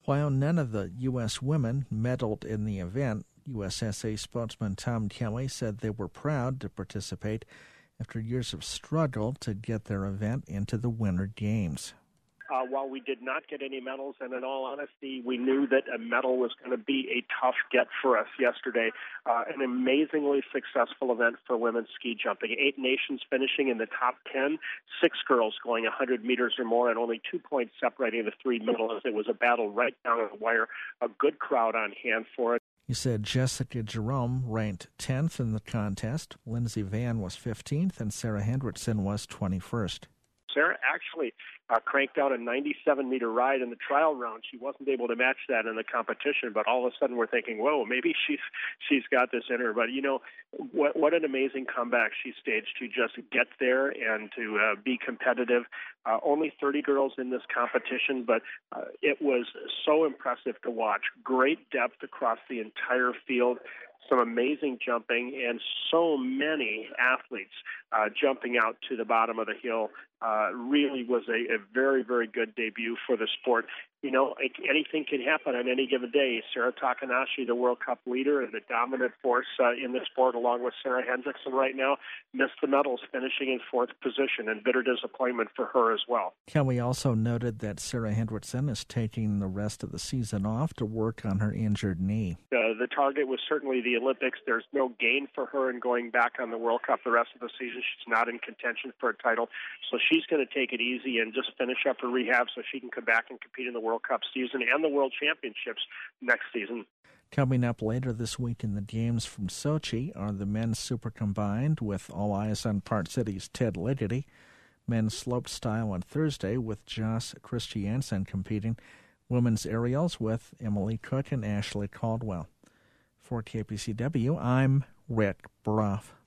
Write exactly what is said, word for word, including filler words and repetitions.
While none of the U S women medaled in the event, U S S A spokesman Tom Kelly said they were proud to participate after years of struggle to get their event into the Winter Games. Uh, while we did not get any medals, and in all honesty, we knew that a medal was going to be a tough get for us yesterday. Uh, an amazingly successful event for women's ski jumping. Eight nations finishing in the top ten, six girls going one hundred meters or more, and only two points separating the three medalists. It was a battle right down the wire. A good crowd on hand for it. He said Jessica Jerome ranked tenth in the contest, Lindsey Vann was fifteenth, and Sarah Hendrickson was twenty-first. Sarah actually uh, cranked out a ninety-seven meter ride in the trial round. She wasn't able to match that in the competition, but all of a sudden we're thinking, whoa, maybe she's she's got this in her. But, you know, what, what an amazing comeback she staged to just get there and to uh, be competitive. Uh, only thirty girls in this competition, but uh, it was so impressive to watch. Great depth across the entire field. Some amazing jumping, and so many athletes uh, jumping out to the bottom of the hill. Uh, really was a, a very, very good debut for the sport. You know, it, anything can happen on any given day. Sarah Takanashi, the World Cup leader and the dominant force uh, in the sport, along with Sarah Hendrickson right now, missed the medals, finishing in fourth position, and bitter disappointment for her as well. Kelly also noted that Sarah Hendrickson is taking the rest of the season off to work on her injured knee. Uh, the target was certainly the Olympics. There's no gain for her in going back on the World Cup the rest of the season. She's not in contention for a title, so she's going to take it easy and just finish up her rehab so she can come back and compete in the World Cup season and the World Championships next season. Coming up later this week in the games from Sochi are the men's super combined with all eyes on Park City's Ted Ligety, men's sloped style on Thursday with Joss Christiansen competing, women's aerials with Emily Cook and Ashley Caldwell. For K P C W, I'm Rick Brough.